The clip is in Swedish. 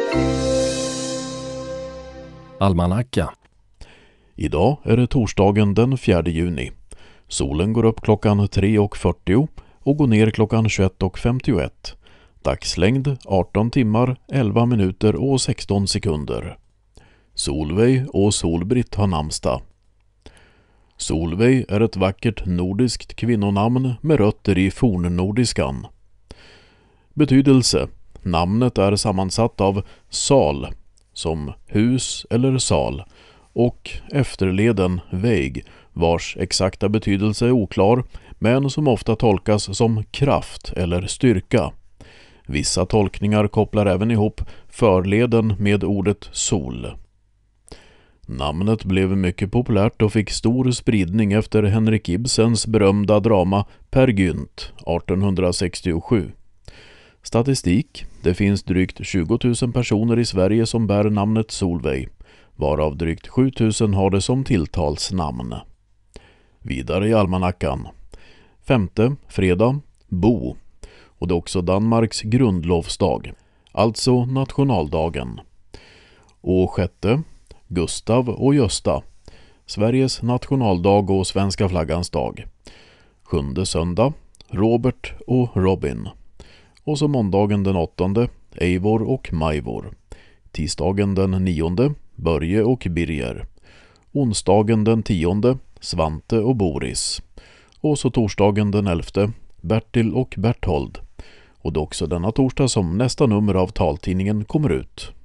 Almanacka. Idag är det torsdagen den 4 juni. Solen går upp klockan 3:40 och går ner klockan 21:51. Dagslängd 18 timmar, 11 minuter och 16 sekunder. Solveig och Solbritt har namnsdag. Solveig är ett vackert nordiskt kvinnonamn med rötter i fornnordiskan. Betydelse: namnet är sammansatt av sal, som hus eller sal, och efterleden väg, vars exakta betydelse är oklar, men som ofta tolkas som kraft eller styrka. Vissa tolkningar kopplar även ihop förleden med ordet sol. Namnet blev mycket populärt och fick stor spridning efter Henrik Ibsens berömda drama Per Gynt 1867. Statistik: det finns drygt 20 000 personer i Sverige som bär namnet Solveig, varav drygt 7 000 har det som tilltalsnamn. Vidare i almanackan. 5:e, fredag, Bo. Och det är också Danmarks grundlovsdag, alltså nationaldagen. Och 6:e, Gustav och Gösta, Sveriges nationaldag och svenska flaggans dag. 7:e söndag, Robert och Robin. Och så måndagen den 8:e, Eivor och Majvor. Tisdagen den 9:e, Börje och Birger. Onsdagen den 10:e, Svante och Boris. Och så torsdagen den 11:e, Bertil och Berthold. Och det är också denna torsdag som nästa nummer av taltidningen kommer ut.